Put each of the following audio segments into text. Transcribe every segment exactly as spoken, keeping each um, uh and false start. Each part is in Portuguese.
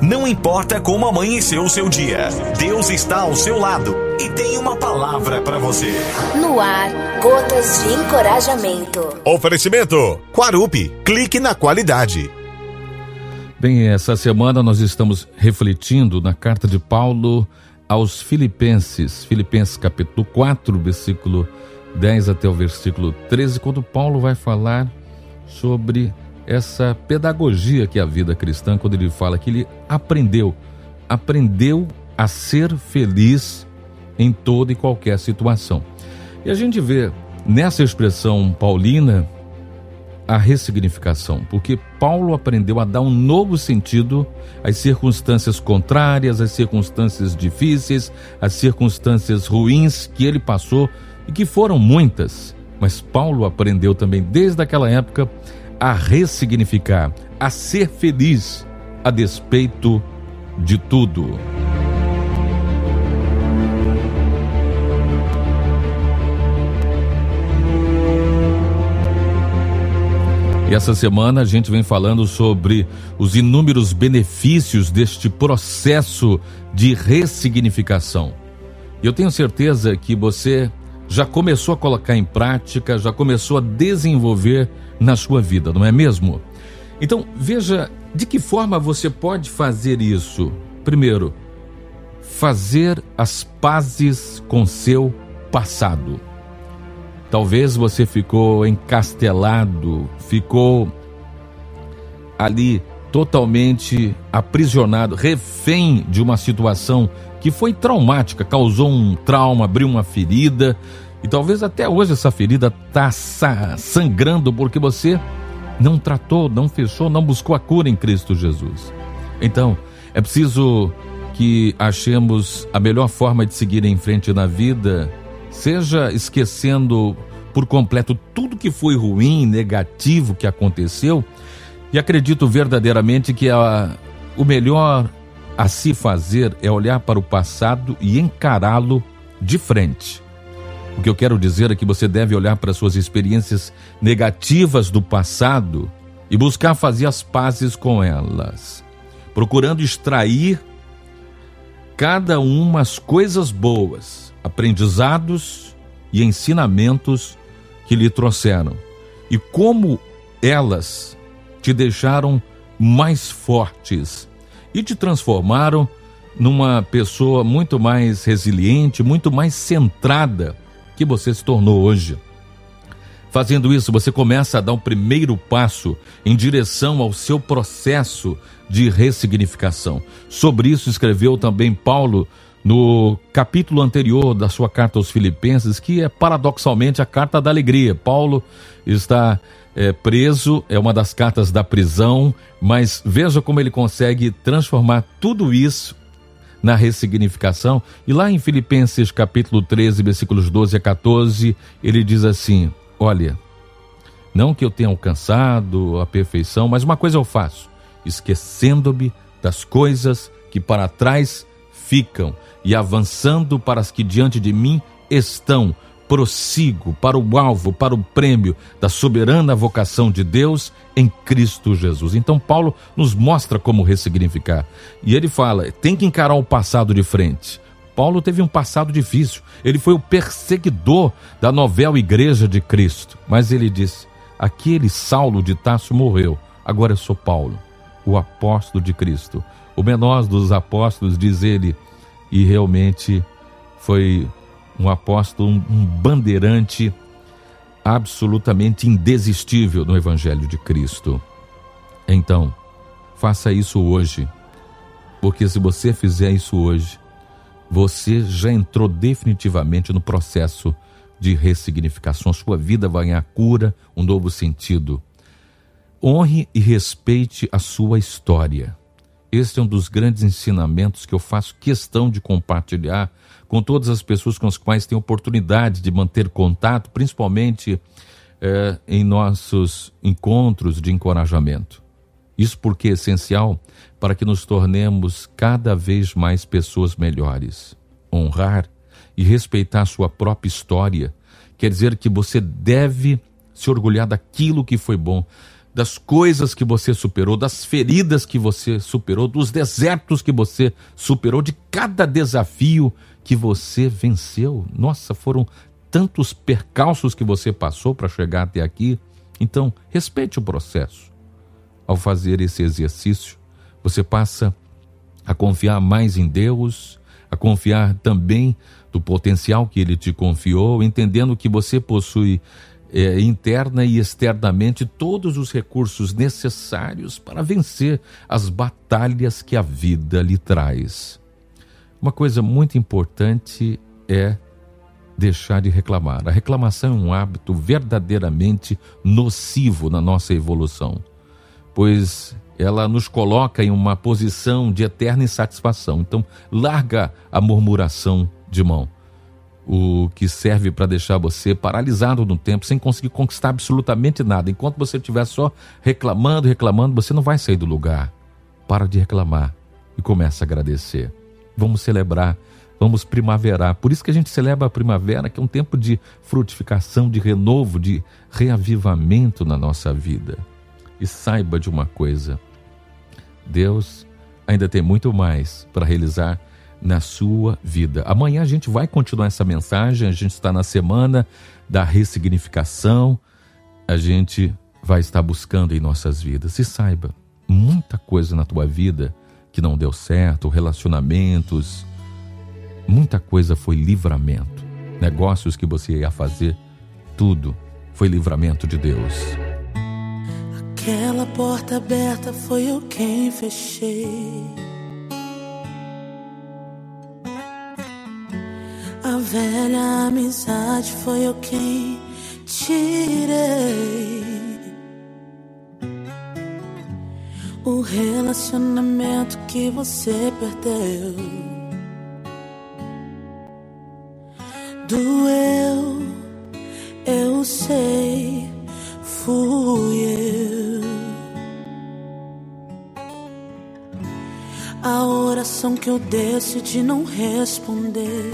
Não importa como amanheceu o seu dia, Deus está ao seu lado e tem uma palavra para você. No ar, Gotas de Encorajamento. Oferecimento Quarupi, clique na qualidade. Bem, essa semana nós estamos refletindo na carta de Paulo aos Filipenses, Filipenses capítulo quatro, versículo dez até o versículo treze, quando Paulo vai falar sobre essa pedagogia que é a vida cristã, quando ele fala que ele aprendeu, aprendeu a ser feliz em toda e qualquer situação. E a gente vê nessa expressão paulina a ressignificação, porque Paulo aprendeu a dar um novo sentido às circunstâncias contrárias, às circunstâncias difíceis, às circunstâncias ruins que ele passou e que foram muitas. Mas Paulo aprendeu também desde aquela época a ressignificar, a ser feliz a despeito de tudo. E essa semana a gente vem falando sobre os inúmeros benefícios deste processo de ressignificação. E eu tenho certeza que você já começou a colocar em prática, já começou a desenvolver na sua vida, não é mesmo? Então, veja de que forma você pode fazer isso. Primeiro, fazer as pazes com seu passado. Talvez você ficou encastelado, ficou ali totalmente aprisionado, refém de uma situação que foi traumática, causou um trauma, abriu uma ferida, e talvez até hoje essa ferida está sangrando porque você não tratou, não fechou, não buscou a cura em Cristo Jesus. Então, é preciso que achemos a melhor forma de seguir em frente na vida, seja esquecendo por completo tudo que foi ruim, negativo que aconteceu, e acredito verdadeiramente que a, o melhor a se fazer é olhar para o passado e encará-lo de frente. O que eu quero dizer é que você deve olhar para suas experiências negativas do passado e buscar fazer as pazes com elas, procurando extrair cada uma as coisas boas, aprendizados e ensinamentos que lhe trouxeram, e como elas te deixaram mais fortes e te transformaram numa pessoa muito mais resiliente, muito mais centrada que você se tornou hoje. Fazendo isso, você começa a dar um primeiro passo em direção ao seu processo de ressignificação. Sobre isso escreveu também Paulo no capítulo anterior da sua carta aos Filipenses, que é paradoxalmente a carta da alegria. Paulo está é, preso, é uma das cartas da prisão, mas veja como ele consegue transformar tudo isso na ressignificação. E lá em Filipenses capítulo treze, versículos doze a catorze, ele diz assim: olha, não que eu tenha alcançado a perfeição, mas uma coisa eu faço, esquecendo-me das coisas que para trás ficam e avançando para as que diante de mim estão, prossigo para o alvo, para o prêmio da soberana vocação de Deus em Cristo Jesus. Então Paulo nos mostra como ressignificar. E ele fala, tem que encarar o passado de frente. Paulo teve um passado difícil, ele foi o perseguidor da novel igreja de Cristo. Mas ele disse, aquele Saulo de Tarso morreu, agora eu sou Paulo, o apóstolo de Cristo. O menor dos apóstolos, diz ele, e realmente foi um apóstolo, um, um bandeirante absolutamente indesistível no Evangelho de Cristo. Então, faça isso hoje, porque se você fizer isso hoje, você já entrou definitivamente no processo de ressignificação. Sua vida vai ganhar cura, um novo sentido. Honre e respeite a sua história. Este é um dos grandes ensinamentos que eu faço questão de compartilhar com todas as pessoas com as quais tenho oportunidade de manter contato, principalmente eh, em nossos encontros de encorajamento. Isso porque é essencial para que nos tornemos cada vez mais pessoas melhores. Honrar e respeitar a sua própria história quer dizer que você deve se orgulhar daquilo que foi bom. das coisas que você superou, das feridas que você superou, dos desertos que você superou, de cada desafio que você venceu. Nossa, foram tantos percalços que você passou para chegar até aqui. Então, respeite o processo. Ao fazer esse exercício, você passa a confiar mais em Deus, a confiar também do potencial que Ele te confiou, entendendo que você possui é, interna e externamente todos os recursos necessários para vencer as batalhas que a vida lhe traz. Uma coisa muito importante é deixar de reclamar. A reclamação é um hábito verdadeiramente nocivo na nossa evolução, pois ela nos coloca em uma posição de eterna insatisfação. Então, larga a murmuração de mão, o que serve para deixar você paralisado no tempo, sem conseguir conquistar absolutamente nada. Enquanto você estiver só reclamando, reclamando, você não vai sair do lugar. Para de reclamar e começa a agradecer. Vamos celebrar, vamos primaverar. Por isso que a gente celebra a primavera, que é um tempo de frutificação, de renovo, de reavivamento na nossa vida. E saiba de uma coisa: Deus ainda tem muito mais para realizar na sua vida. Amanhã a gente vai continuar essa mensagem, a gente está na semana da ressignificação, a gente vai estar buscando em nossas vidas. E saiba, muita coisa na tua vida que não deu certo, relacionamentos, muita coisa foi livramento. Negócios que você ia fazer, tudo foi livramento de Deus. Aquela porta aberta foi eu quem fechei. A velha amizade foi eu quem tirei. O relacionamento que você perdeu doeu, eu sei, fui eu. A oração que eu decidi não responder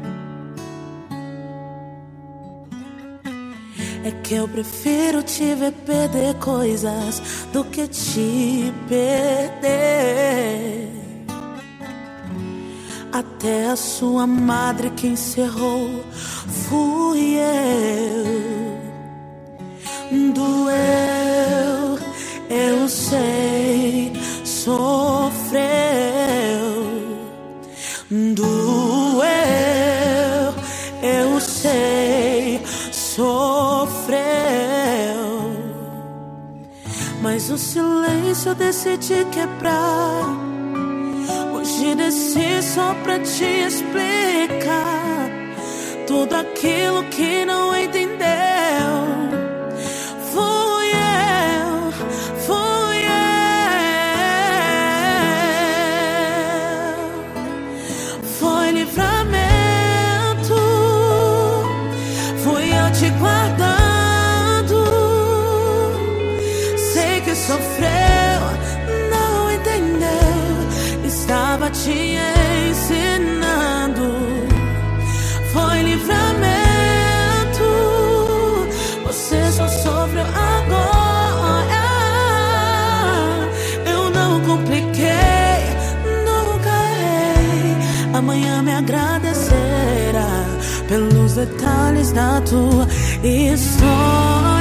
é que eu prefiro te ver perder coisas do que te perder. Até a sua madre que encerrou fui eu. Doeu, eu sei, sofreu. Doeu, eu sei, sofreu. Mas o silêncio eu decidi quebrar. Hoje desci só pra te explicar tudo aquilo que não entendeu. Fui eu, fui eu. Foi livramento. Fui eu te guardando. Sei que sofreu, não entendeu. Estava te ensinando. Foi livramento. Você só sofreu agora. Eu não compliquei, nunca errei. Amanhã me agradecerá pelos detalhes da tua história.